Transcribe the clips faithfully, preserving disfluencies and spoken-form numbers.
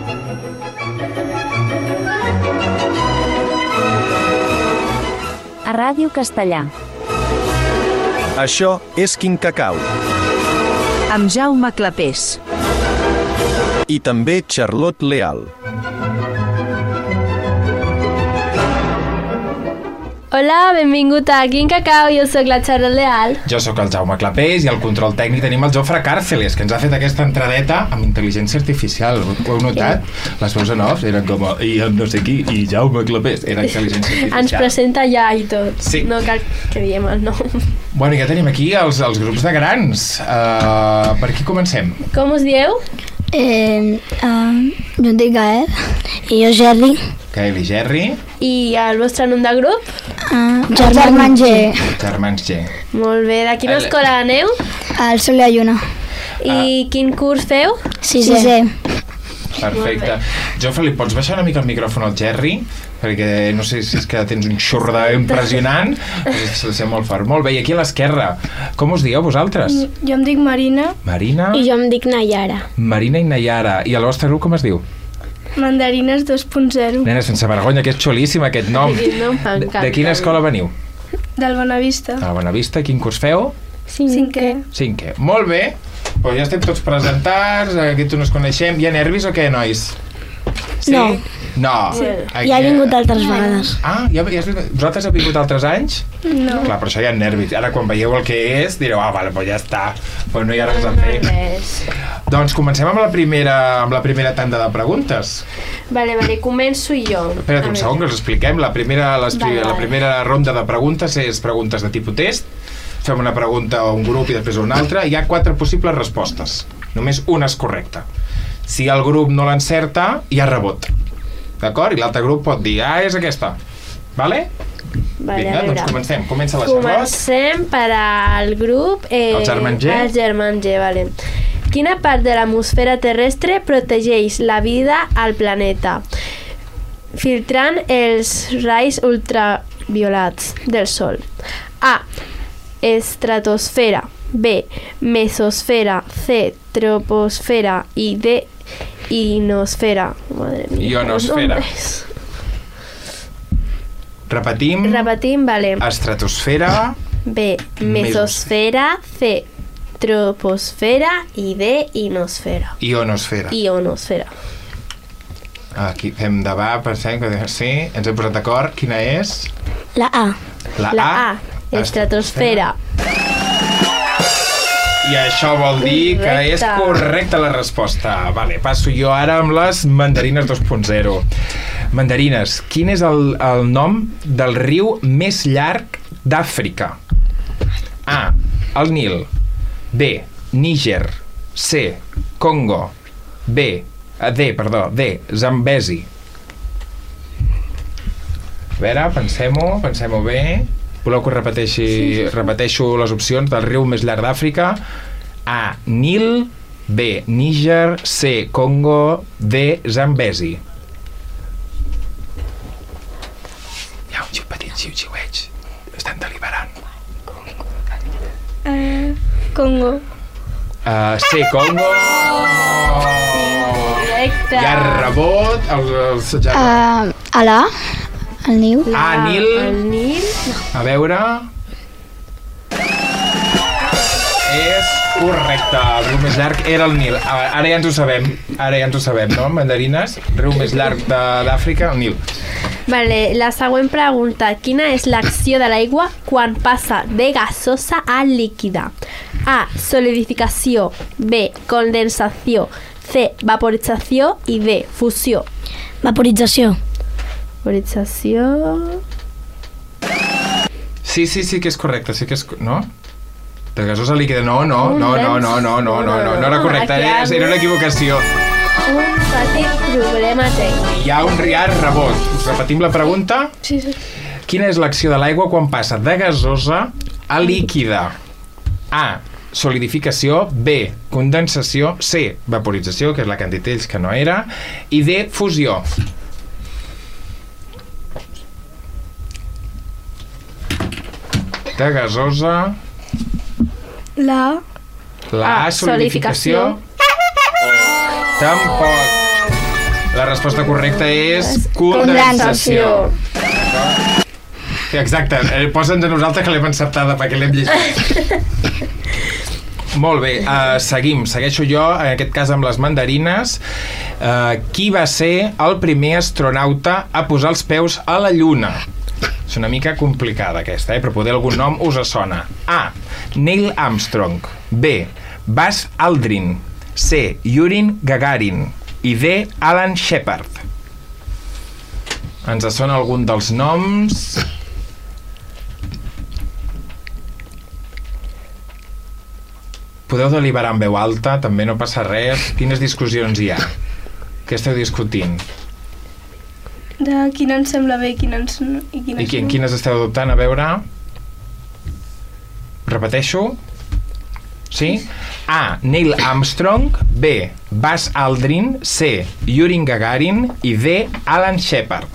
A Ràdio Castellà. Això és Quin Cacau. Amb Jaume Clapés. I també Charlotte Leal. Hola, benvingut a Quin Cacau, jo sóc la Charlotte Leal. Jo sóc el Jaume Clapés i al control tècnic tenim el Jofre Càrceles, que ens ha fet aquesta entradeta amb intel·ligència artificial. Ho heu notat? Sí. Les veus en off eren com i no sé qui, i Jaume Clapés. Era intel·ligència artificial. Ens presenta ja i tot. Sí. No cal que diem el nom. Bueno, i ja tenim aquí els, els grups de grans. Uh, per aquí comencem. Com us dieu? Eh, uh, jo em dic Gael i jo Gerri. Gael i Gerri. I el vostre nom de grup? Uh, Germans G. Germans G. Molt bé, de quina El... escola aneu? Al Sol i la Lluna. I ah. quin curs feu? Sisè. Sisè. Perfecte. Jofre, li pots baixar una mica el micròfon al Gerri? Perquè no sé si és que tens un xurda impressionant, s'ha de ser molt fort. Molt bé, i aquí a l'esquerra, com us dieu vosaltres? Jo em dic Marina. Marina? I jo em dic Nayara. Marina i Nayara. I el vostre grup com es diu? Mandarines dos punt zero. Nena, sense vergonya, que és xulíssim aquest nom. Aquest nom m'encanta. De quina escola veniu? Del Bonavista. De la Bonavista. Quin curs feu? Cinquè. Cinquè. Molt bé. Pues ja estem tots presentats, aquí tots ens coneixem. Hi ha nervis o què, nois? Sí? No. No. Sí. Ja he vingut altres vegades. Ah, ja, ja has vingut. Vosaltres heu vingut altres anys? No. Clar, però això hi ha nervis. Ara, quan veieu el que és, direu, ah, vale, pues ja està. Pues no hi ha res a fer. Doncs comencem amb la primera, amb la primera tanda de preguntes. Vale, vale, començo jo. Espera't un segon que us expliquem. La primera, les, vale, la primera vale. ronda de preguntes és preguntes de tipus test. Fem una pregunta a un grup i després a un altre. Hi ha quatre possibles respostes. Només una és correcta. Si el grup no l'encerta, hi ha rebot. D'acord? I l'altre grup pot dir, ah, és aquesta. Vale? Vale, vinga, doncs comencem. Comença la Charlotte. Comencem per al grup... Eh, el Germans G. El Germans G, vale. Quina part de l'atmosfera terrestre protegeix la vida al planeta, filtrant els raigs ultraviolats del Sol? A. Estratosfera. B. Mesosfera. C. Troposfera. I D. Ionosfera. Madre mía. Ionosfera. Repetim. Repetim, vale. Estratosfera. B. Mesosfera. C. Troposfera. I D. Ionosfera. Ionosfera. Ionosfera. Aquí fem debat, pensem que sí. Ens hem posat d'acord. Quina és? La A. La, La A. A. Estratosfera. I això vol dir que és correcta la resposta. Vale, passo jo ara amb les mandarines dos punt zero. Mandarines, quin és el, el nom del riu més llarg d'Àfrica? A. El Nil. B. Níger. C. Congo. B. D, perdó, D. Zambezi. A veure, pensem-ho, pensem-ho bé. Voleu que repeteixi, sí, sí. repeteixo les opcions del riu més llarg d'Àfrica? A. Nil. B. Níger. C. Congo. D. Zambezi. Hi ha un xiu petit xiu-xiueig. Estan deliberant. Uh, Congo. Uh, C. Congo. Oh! Correcte. Hi ha rebot. Els, els, ja... Uh, a la El Nil. Ah, Nil. El Nil. A veure... És correcte. El riu més llarg era el Nil. Ara ja ens ho sabem. Ara ja ens ho sabem, no? Mandarines. Riu més llarg d'Àfrica, el Nil. Vale, la següent pregunta. Quina és l'acció de l'aigua quan passa de gasosa a líquida? A. Solidificació. B. Condensació. C. Vaporització. I D. Fusió. Vaporització. Vaporització... Sí, sí, sí que és correcte, sí que és... No? De gasosa líquida, no, no, no, no, no, no, no, no, no, no era correcte, era una equivocació. Un petit problema tècnic. Hi ha un riar rebot. Us repetim la pregunta? Sí, sí. Quina és l'acció de l'aigua quan passa de gasosa a líquida? A. Solidificació. B. Condensació. C. Vaporització, que és la que han dit ells que no era. I D. Fusió. De gasosa... La... La Ah, solidificació. solidificació. Tampoc. La resposta correcta és condensació. Exacte, eh, posa'ns a nosaltres que l'hem encertada perquè l'hem llegit. Molt bé, uh, seguim, segueixo jo, en aquest cas amb les mandarines. Uh, qui va ser el primer astronauta a posar els peus a la Lluna? És una mica complicada aquesta, eh? Però poder algun nom us sona. A. Neil Armstrong. B. Buzz Aldrin. C. Yuri Gagarin. I D. Alan Shepard. Ens sona algun dels noms? Podeu deliberar en veu alta, també no passa res. Quines discussions hi ha? Què esteu discutint? De quina ens sembla bé i quina ens no. I quines, I qui, quines esteu adoptant? A veure... Repeteixo? Sí? A. Neil Armstrong. B. Buzz Aldrin. C. Yuri Gagarin. I D. Alan Shepard.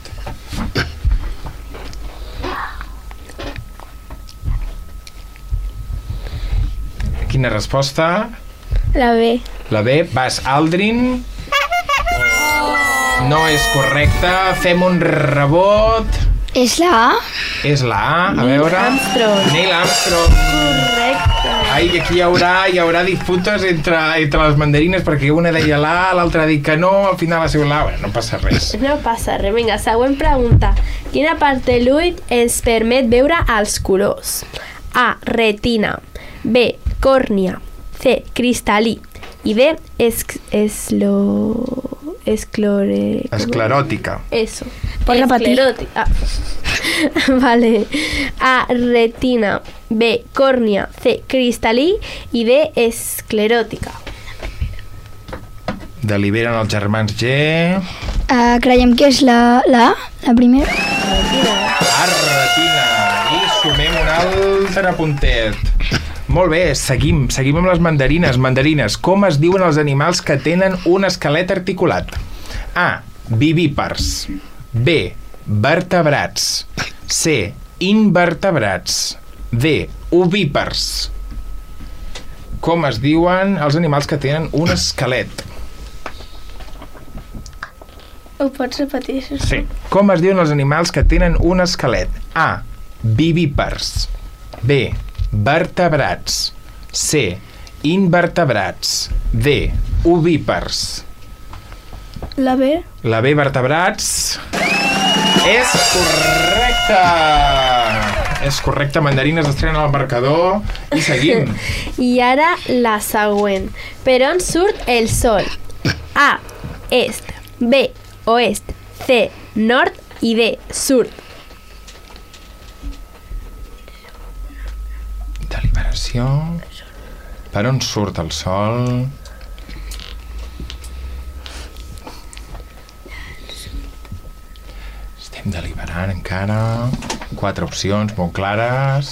Quina resposta? La B. La B. Buzz Aldrin. No és correcte. Fem un rebot. És la A? És la A. A Neil veure... Armstrong. Neil Armstrong. Correcte. Ai, aquí hi haurà, hi haurà disputes entre, entre les mandarines perquè una deia la A, l'altra ha dit que no, al final va ser la A. No passa res. No passa res. Vinga, següent pregunta. Quina part de l'ull ens permet veure els colors? A. Retina. B. Còrnia. C. Cristal·lí. I D. Es, eslo... Esclore... Escleròtica. Eso. Pots repetir? Esclerótica. Ah. Vale. A. Retina. B. Còrnia. C. Cristal·lí. I D. Escleròtica. Deliberen els germans G. Uh, creiem que és la, la A, la primera. A. Retina. I sumem un altre puntet. Molt bé, seguim, seguim amb les mandarines. Mandarines, com es diuen els animals que tenen un esquelet articulat? A. Vivípars. B. Vertebrats. C. Invertebrats. D. Ovípars. Com es diuen els animals que tenen un esquelet? Ho pots repetir, sisplau? Sí. Com es diuen els animals que tenen un esquelet? A. Vivípars. B. Vertebrats. C. Invertebrats. D. Ovípars. La B? La B, vertebrats. És correcte! És correcte, mandarines estrenen al marcador i seguim. I ara la següent. Per on surt el sol? A. Est. B. Oest. C. Nord. I D. Sud. Deliberació. Per on surt el sol? Estem deliberant encara. Quatre opcions molt clares.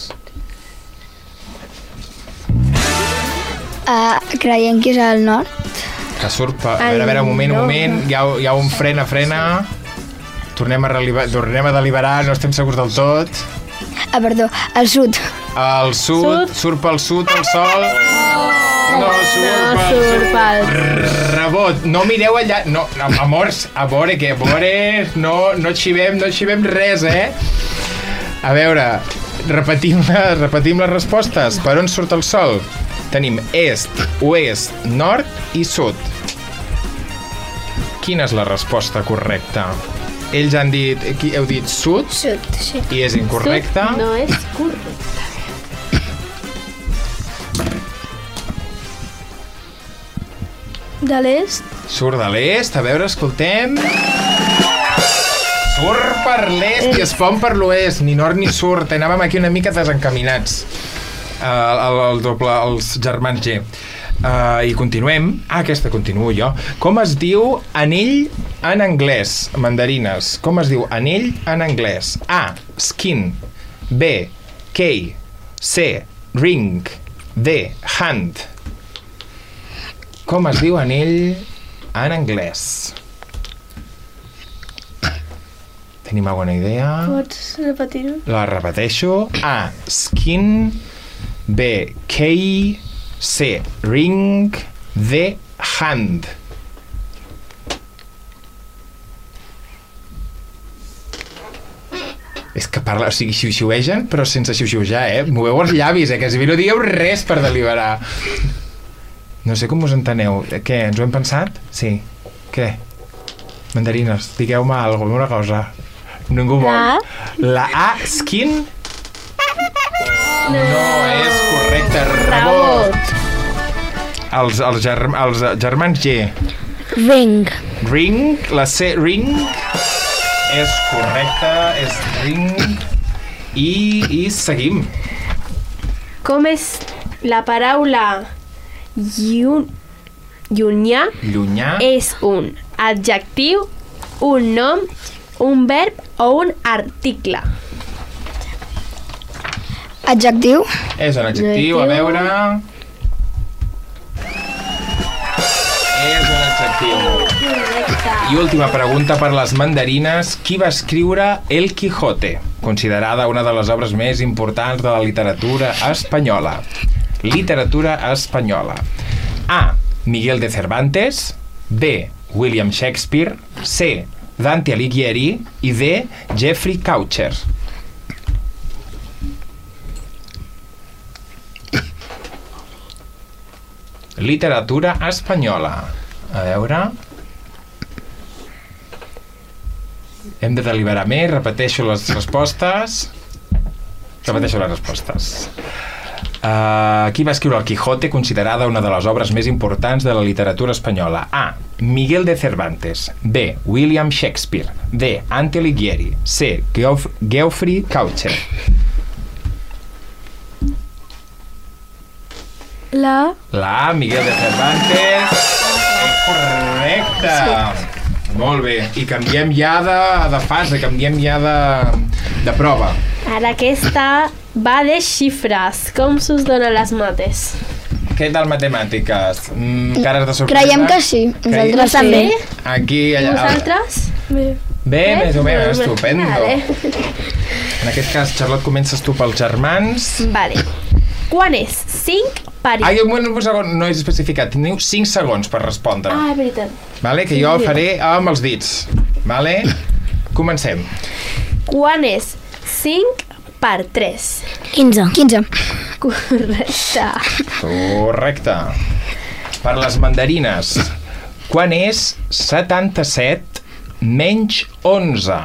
Uh, creiem que és al nord. Que surt... Per... A veure, a veure, un moment, un moment. Hi ha, hi ha un frena, frena. Tornem a, reliber... Tornem a deliberar, no estem segurs del tot. Ah, perdó, al sud. Al sud, sud, surt pel sud el sol. No surt No pel surt sud. pel- Rebot, no mireu allà. No, no, amors, a veure què, a veure, no, no xivem, no xivem res, eh? A veure, repetim, repetim les respostes. Per on surt el sol? Tenim est, oest, nord i sud. Quina és la resposta correcta? Ells han dit, qui heu dit sud? Sud, sí. I és incorrecte. Sud no és correcte. De l'est? Surt de l'est, a veure, escoltem. Surt per l'est i es pon per l'oest, ni nord ni surt. Anàvem aquí una mica desencaminats. Uh, el, el doble, els germans G. Uh, I continuem. Ah, aquesta continuo jo. Com es diu anell en anglès? Mandarines. Com es diu anell en anglès? A. Skin. B. Key. C. Ring. D. Hand. Com es diu anell en anglès? Tenim alguna idea? Pots repetir-ho? La repeteixo. A. Skin. B. Key. C. Ring. D. Hand. És que parla, o sigui, xiu-xiuegen, però sense xiu-xiujar, eh? Moveu els llavis, eh? Que si bé no digueu res per deliberar. No sé com us enteneu. Què, ens ho hem pensat? Sí. Què? Mandarines, digueu-me alguna una cosa. Ningú vol. La A. La A, skin? No és correcte. Rebot. Els, els, germ, els germans G. Ring. Ring, la C, ring, és correcte, és ring, i, i seguim. Com és la paraula llun... llunyà? Llunyà. És un adjectiu, un nom, un verb o un article? Adjectiu. És un adjectiu, a veure... És un adjectiu. I última pregunta per les mandarines. Qui va escriure El Quijote, considerada una de les obres més importants de la literatura espanyola? Literatura espanyola. A. Miguel de Cervantes. B. William Shakespeare. C. Dante Alighieri. I D. Geoffrey Chaucer. Literatura espanyola. A veure... Hem de deliberar més, repeteixo les respostes. Repeteixo les respostes. Uh, qui va escriure El Quijote, considerada una de les obres més importants de la literatura espanyola? A. Miguel de Cervantes. B. William Shakespeare. D. Dante Alighieri. C. Geoff Geoffrey Chaucer. La... La A, Miguel de Cervantes. És correcte. Sí. Molt bé. I canviem ja de, de fase, canviem ja de, de prova. Ara aquesta va de xifres. Com s'us donen les mates? Què tal matemàtiques? Mm, cares de sorpresa? Creiem que sí. Nosaltres Creiem? també. Aquí, allà. Vosaltres? Bé. Bé, Eh? més o menys, Vale. estupendo. Vale. En aquest cas, Charlotte, comences tu pels germans. Vale. Quan és cinc per... Ai, un, un segon, no és especificat. Teniu cinc segons per respondre. Ah, veritat. Vale? Que jo ho faré amb els dits. Vale? Comencem. Quan és cinc per tres? quinze. quinze. Correcte. Correcte. Per les mandarines. Quan és setanta-set menys onze?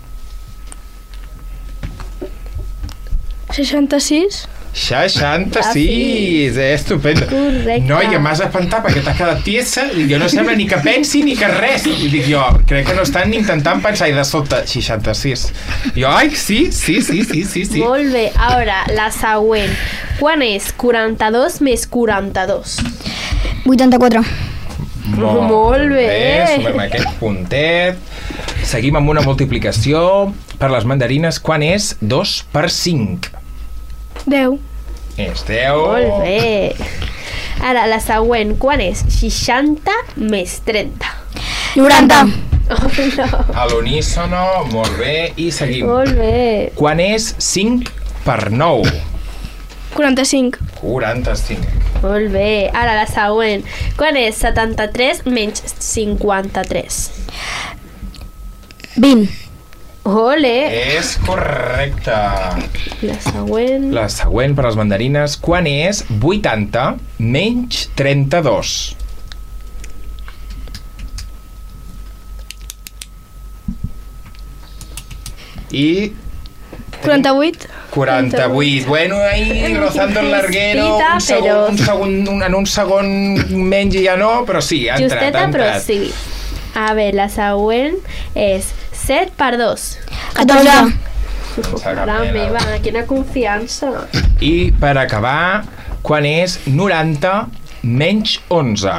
seixanta-sis. seixanta-sis, eh, estupendo. Correcte. Noia, m'has espantat perquè t'has quedat tiesa i jo no sembla ni que pensi ni que res. I dic jo, crec que no estan ni intentant pensar i de sobte, seixanta-sis. Jo, ai, sí, sí, sí, sí, sí, sí. Molt bé. Ara, la següent. Quan és quaranta-dos més quaranta-dos? vuitanta-quatre. Molt bé. Sumem aquest puntet. Seguim amb una multiplicació. Per les mandarines, quan és dos per cinc? deu. És deu. Molt bé. Ara, la següent. Quan és seixanta més trenta? noranta. Oh, no. A l'unísono, molt bé. I seguim. Molt bé. Quan és cinc per nou? quaranta-cinc. quaranta-cinc. Molt bé. Ara, la següent. Quan és setanta-tres menys cinquanta-tres? vint. Ole. És correcte. La següent. La següent per les mandarines. Quan és vuitanta menys trenta-dos? I... quaranta-vuit. quaranta-vuit. Bueno, ahí, rozando el larguero. Justita, Un segon, però- un segon, un, en un segon menys i ja no, però sí, ha entrat, Justeta, ha però entrat. sí. A veure, la següent és set per dos. catorze. Sense cap Mare mena. meva, quina confiança. I per acabar, quan és noranta menys onze?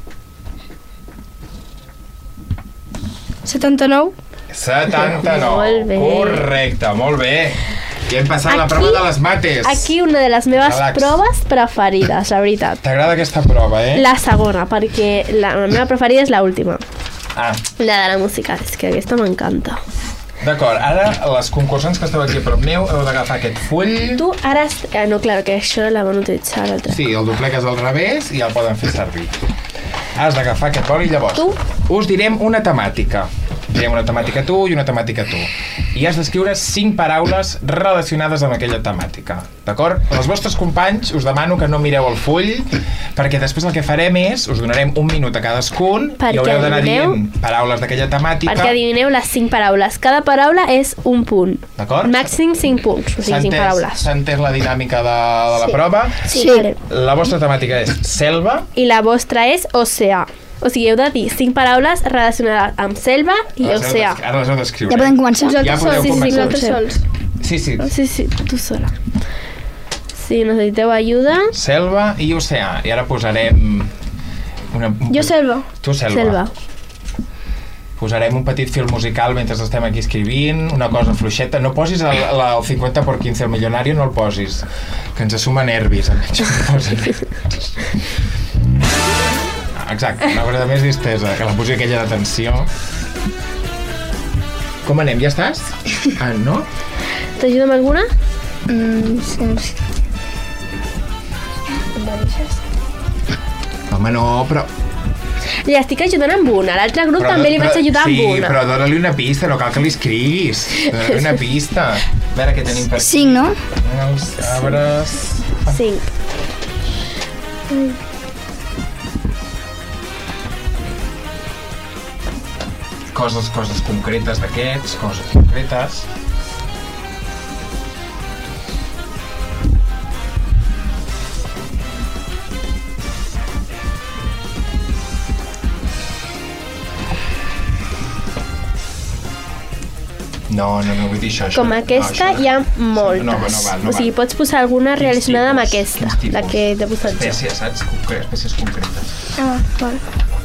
setanta-nou. setanta-nou. Molt bé. Correcte, molt bé. I hem passat la Aquí- prova de les mates. Aquí una de les meves Relax. proves preferides, la veritat. T'agrada aquesta prova, eh? La segona, perquè la, la meva preferida és l'última. Ah, La de la música, és que aquesta m'encanta. d'acord. Ara, les concursants que esteu aquí a prop meu, heu d'agafar aquest full. Tu ara... Est... Ah, no, clar, que això la van utilitzar l'altra. Sí, el doblegues al revés i ja el poden fer servir. Has d'agafar aquest boli i llavors Tu? us direm una temàtica. Direm una temàtica a tu i una temàtica a tu. I has d'escriure cinc paraules relacionades amb aquella temàtica. D'acord? Els vostres companys us demano que no mireu el full, perquè després el que farem és, us donarem un minut a cadascun perquè i haureu d'anar adivineu, dient paraules d'aquella temàtica. Perquè adivineu les cinc paraules. Cada paraula és un punt. D'acord? Màxim cinc punts, o sigui, cinc paraules. S'ha entès la dinàmica de, de la Sí. prova? Sí. La vostra temàtica és selva. I la vostra és oceà. O sigui, heu de dir cinc paraules relacionades amb selva i Les heu oceà. d'es- Ara les heu d'escriure. Ja podem començar? Ja podeu Sí, sí, començar. nosaltres sols. Sí, sí. Sí, sí, tu sola. Si necessiteu ajuda... Selva i oceà. I ara posarem... Una... Jo selva. Tu selva. Selva. Posarem un petit fil musical mentre estem aquí escrivint, una cosa fluixeta. No posis el, el, el cinquanta por quince, el millonario no el posis, que ens suma nervis. Exacte, una cosa de més distesa, que la posi aquella de tensió. Com anem? Ja estàs? Ah, no? T'ajuda amb alguna? Mm, sí, sí. Home, no, però... Li estic ajudant amb una. L'altre grup però també li vaig ajudar sí, amb una. Sí, però dóna-li una pista, no cal que li escriguis. Dóna-li una pista. A veure què tenim per aquí. Cinc, no? Els arbres... Cinc. Coses, coses concretes d'aquests, coses concretes. No, no, no vull dir això. això Com no, aquesta això no. hi ha moltes. No, no val, no o sigui, val. pots posar alguna Quins relacionada amb tipus? aquesta, Quins tipus? la que t'he posat jo. Espècies, saps? Concre- Espècies concretes. Ah, vale.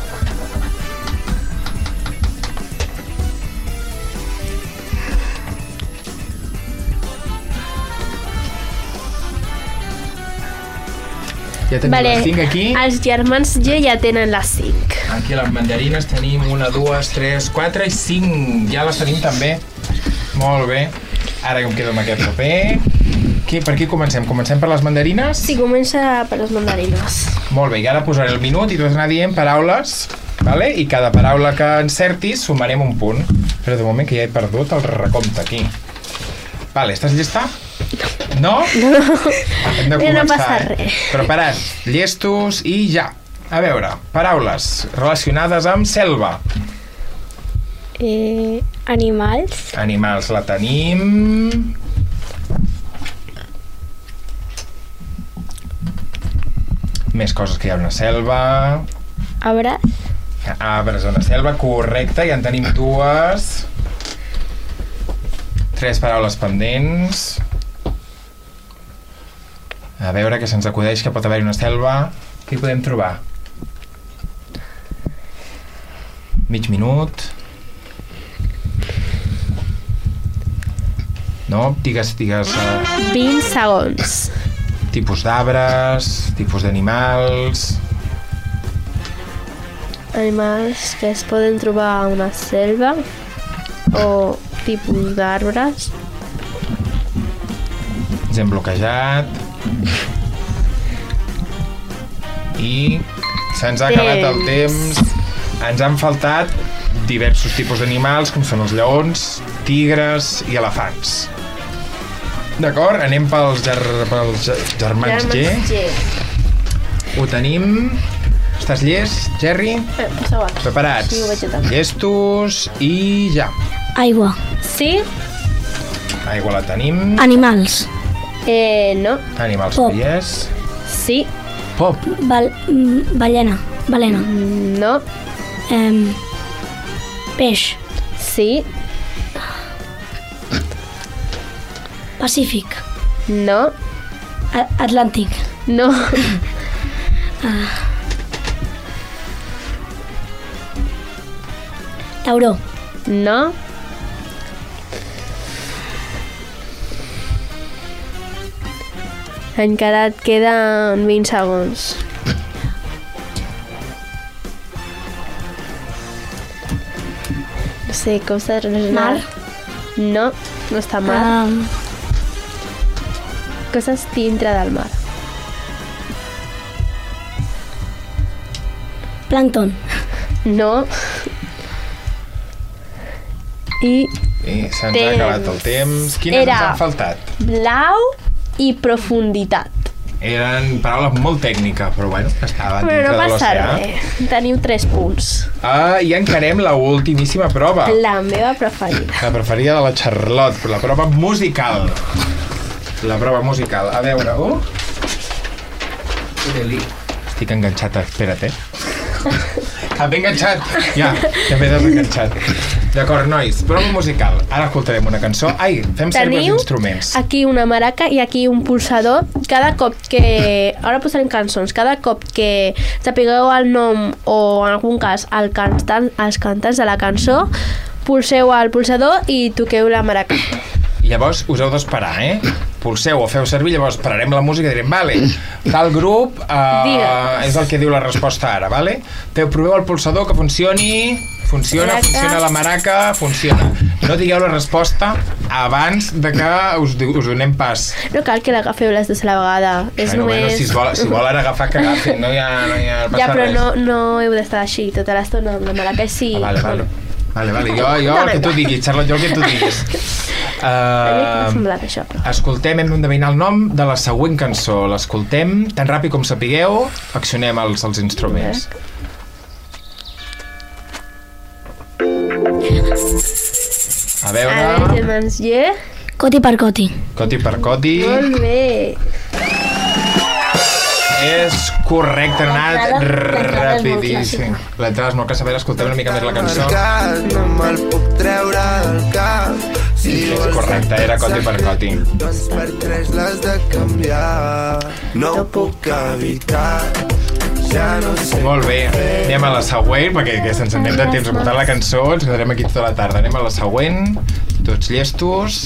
Ja tenim Vale, les cinc aquí. els germans G ja tenen les cinc. Aquí les mandarines tenim una, dues, tres, quatre i cinc. Ja les tenim també. Molt bé. Ara jo em quedo amb aquest paper. Aquí, per aquí comencem? Comencem per les mandarines? Sí, comença per les mandarines. Molt bé, i ara posaré el minut i tu has d'anar dient paraules, vale? I cada paraula que encertis sumarem un punt. Però de moment que ja he perdut el recompte aquí. Vale, estàs llesta? No? No. Hem de Però no començar, passa eh? res. Preparat, llestos i ja. A veure, paraules relacionades amb selva. Eh, animals. Animals la tenim... Més coses que hi ha a una selva... Arbres. Arbres a una selva, correcte, ja en tenim dues. Tres paraules pendents. A veure què se'ns acudeix, que pot haver-hi una selva. Què hi podem trobar? Mig minut. No? Digues, digues... Uh, vint segons. tipus d'arbres, tipus d'animals... Animals que es poden trobar a una selva o tipus d'arbres. Ens hem bloquejat. I se'ns ha acabat el temps. Ens han faltat diversos tipus d'animals, com són els lleons, tigres i elefants. D'acord? Anem pels, ger pels germans G. Germans G. Ho tenim. Estàs llest, Jerry? Eh, passeu aquí. Preparats? Sí, ho veig jo també. Llestos i ja. Aigua. Sí? Aigua la tenim. Animals. Eh, no. Animals Pop. feies. Sí. Pop. Bal mm, ballena. Balena. No. Em, peix. Sí. Pacífic. No. A Atlàntic. No. Tauró. No. Encara et queden vint segons. No sé, com s'ha de relacionar? Mar. No, no està mar. Um, Coses dintre del mar. plàncton. No. I I se'ns ha Temps. acabat el temps. Quines Era- ens han faltat? blau i profunditat. Eren paraules molt tècniques, però bueno, estaven Però dintre no de passa l'oceà. res. Teniu tres punts. Ah, i encarem la ultimíssima prova. La meva preferida. La preferida de la Charlotte, la prova musical. La prova musical. A veure, oh. Estic enganxat, espera't, eh? Ah, ben enganxat. Ja, ja m'he desenganxat. D'acord, nois, prova musical. Ara escoltarem una cançó. Ai, fem servir els Teniu instruments. aquí una maraca i aquí un pulsador. Cada cop que... Ara posarem cançons. Cada cop que sapigueu el nom o, en algun cas, el cantant, els cantants de la cançó, pulseu el pulsador i toqueu la maraca. I llavors us heu d'esperar, eh? Pulseu o feu servir, llavors pararem la música i direm, vale, tal grup eh, Digues. és el que diu la resposta ara, vale? Feu, proveu el pulsador, que funcioni, funciona, Maraca. funciona la maraca, funciona. No digueu la resposta abans de que us, di- us donem pas. No cal que l'agafeu les dues a la vegada. És bueno, només... bueno, si, es vol, si volen agafar, que agafin, no hi ha, no hi ha passa Ja, però res. no, no heu d'estar així tota l'estona amb la maraca. Sí. Ah, vale, vale. Vale, vale, jo, jo el Dame que tu pa. diguis, Charlotte, jo el que tu diguis. A mi m'ha Uh, semblat això, però... Escoltem, hem d'endevinar el nom de la següent cançó. L'escoltem tan ràpid com sapigueu, accionem els, els instruments. A A veure... veure, germans, yeah. Coti per coti. Coti per coti. Molt bé. És correcte, ha anat L'entrada- l'entrada és molt rapidíssim. L'entrada és molt clàssica. A veure, escoltem una mica més la cançó. No me'l puc treure del cap. Si És correcte, era coti per coti. Doncs per tres l'has de canviar. No ho puc evitar. Ja no sé. Molt bé, anem a la següent, perquè que se'ns anem de temps a portar la cançó, ens quedarem aquí tota la tarda. Anem a la següent, tots llestos.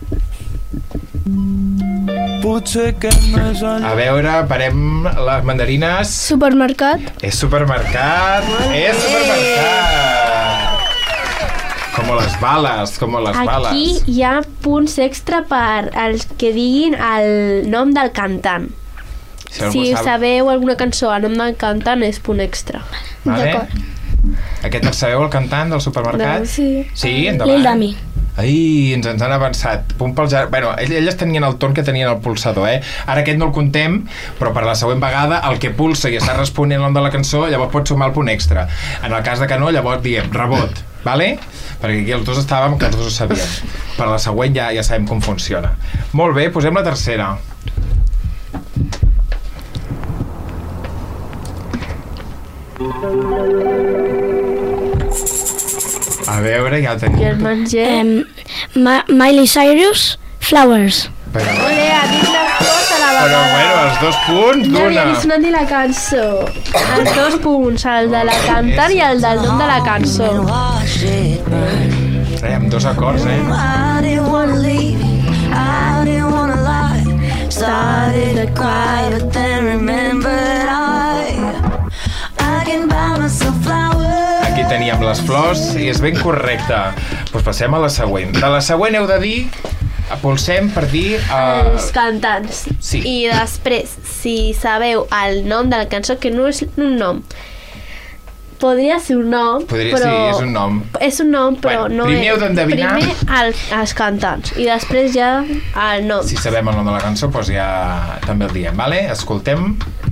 Potser que no és el... A veure, parem les mandarines. Supermercat. És supermercat, és supermercat. Com les bales, com les Aquí bales. hi ha punts extra per als que diguin el nom del cantant. Si algú Si sap, sabeu alguna cançó, el nom del cantant és punt extra. vale? Aquest el sabeu, el cantant del supermercat? No, sí. Sí, endavant. Lil Dami. Ai, ens, ens han avançat. Punt pel jar... Bueno, ell- elles tenien el torn que tenien el pulsador, eh? Ara aquest no el contem, però per la següent vegada el que pulsa i està responent el nom de la cançó, llavors pot sumar el punt extra. En el cas de que no, llavors diem rebot, vale? Perquè aquí els dos estàvem que els dos ho sabíem. Per la següent ja, ja sabem com funciona. Molt bé, posem la tercera. A veure, ja el tenim. Germans, yeah. Um, Ma Miley Cyrus, Flowers. Però, Ole, ha dit les dues a la però vegada. bueno, els dos punts No havia d'una. vist sonant ni la cançó. Els dos punts, el de la cantant i el del nom de la cançó. Eh, amb dos acords, eh? I didn't wanna leave, I didn't wanna lie. Started to cry, but then remembered I I can buy myself flowers. Aquí teníem les flors i és ben correcte. Doncs passem a la següent. De la següent heu de dir, pulsem per dir... Uh, Els cantants. Sí. I després, si sabeu el nom de la cançó, que no és un nom, podria ser un nom, Podria, però... sí, és un nom. És un nom, però Bueno, no primer heu és... d'endevinar- Primer el, els cantants i després ja el nom. Si sabem el nom de la cançó, doncs ja també el diem, vale? Escoltem.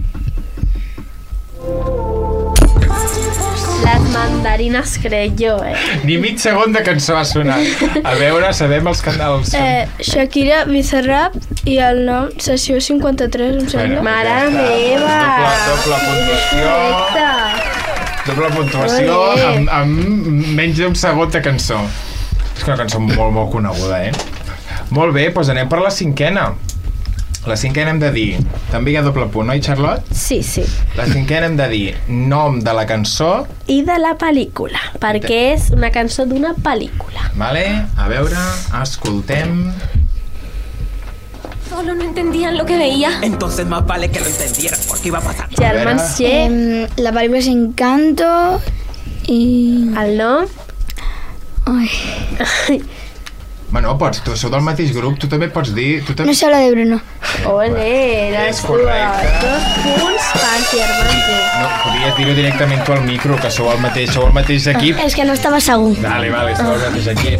Les mandarines, crec jo, eh? Ni mig segon de cançó ha sonat. A veure, sabem els cantants. Eh, Shakira, Bizarrap i el nom Sessió cinquanta-tres, em sembla. Mare ja està. meva! Doble, doble puntuació. Correcte. Doble puntuació Molt bé. amb, amb menys d'un segon de cançó. És que una cançó molt, molt coneguda, eh? Molt bé, doncs anem per la cinquena. La cinquena hem de dir... També hi ha doble punt, oi, Charlotte? Sí, sí. La cinquena hem de dir nom de la cançó, I de la pel·lícula, perquè és una cançó d'una pel·lícula. vale? A veure, escoltem... Solo no entendían lo que veía. Entonces más vale que lo entendieran porque iba a pasar. Germans G, Um, la pel·lícula és Encanto i... el nom... Ai, Bueno, pots, tu sou del mateix grup, tu també pots dir... Tu també... no sé la de Bruno. Ole, les És correcte. dues. Dos punts pel germà G. No, podries dir-ho directament tu al micro, que sou el mateix, sou el mateix equip. És que no estava segur. Vale, vale, sou el mateix equip.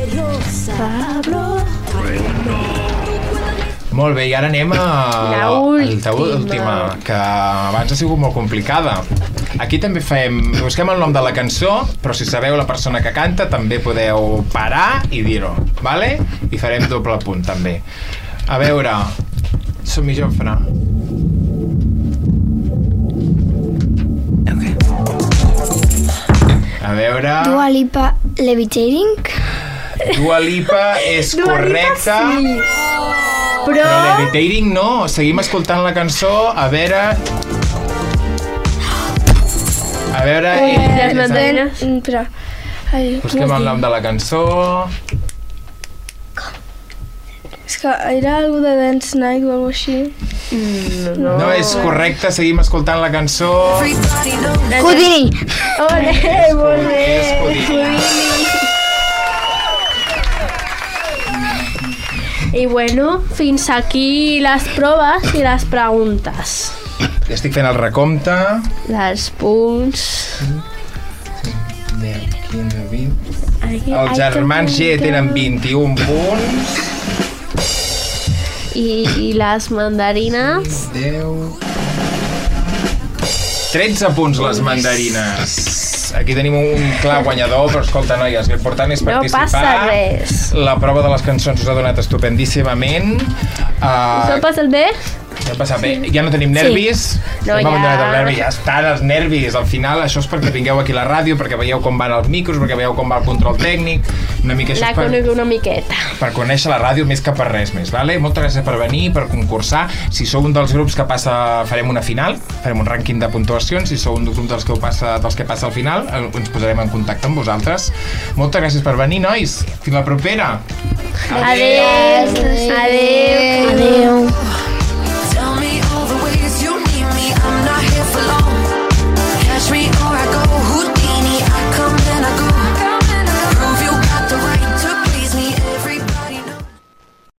Molt bé, i ara anem a La al teu última. última, que abans ha sigut molt complicada. Aquí també fem, busquem el nom de la cançó, però si sabeu la persona que canta també podeu parar i dir-ho, vale? I farem doble punt també. A veure, som-hi, Jofre. A veure... Dua Lipa Levitating. Dua Lipa és Dua Lipa correcta. sí. Però Però... Levitating no, seguim escoltant la cançó, a veure... A veure... Ui, eh, les mandarines. Mm, Espera. Ai, busquem el nom de la cançó... és que era algo de Dance Night o alguna així. Mm, no. No és correcte, seguim escoltant la cançó... Houdini. Ole, molt bé. És Houdini. I bueno, fins aquí les proves i les preguntes. Ja estic fent el recompte. Els punts... deu, quinze, vint... Aquí, Els germans G tenen vint-i-un punts. I, i les mandarines... deu... tretze punts les mandarines. Aquí tenim un clar guanyador, però escolta, noies, l'important és No participar. passa res. La prova de les cançons us ha donat estupendíssimament. Us Uh, ha passat bé? ja ha passat bé. Ja no tenim nervis. No, Hem ja. abandonat el nervi, ja estan els nervis. Al final, això és perquè vingueu aquí a la ràdio, perquè veieu com van els micros, perquè veieu com va el control tècnic. Una mica això La és per, conec una miqueta. per conèixer la ràdio més que per res més, vale? Moltes gràcies per venir, per concursar. Si sou un dels grups que passa, farem una final, farem un rànquing de puntuacions. Si sou un dels grups dels que, passa, dels que passa al final, eh, ens posarem en contacte amb vosaltres. Moltes gràcies per venir, nois. Fins la propera. Adéu.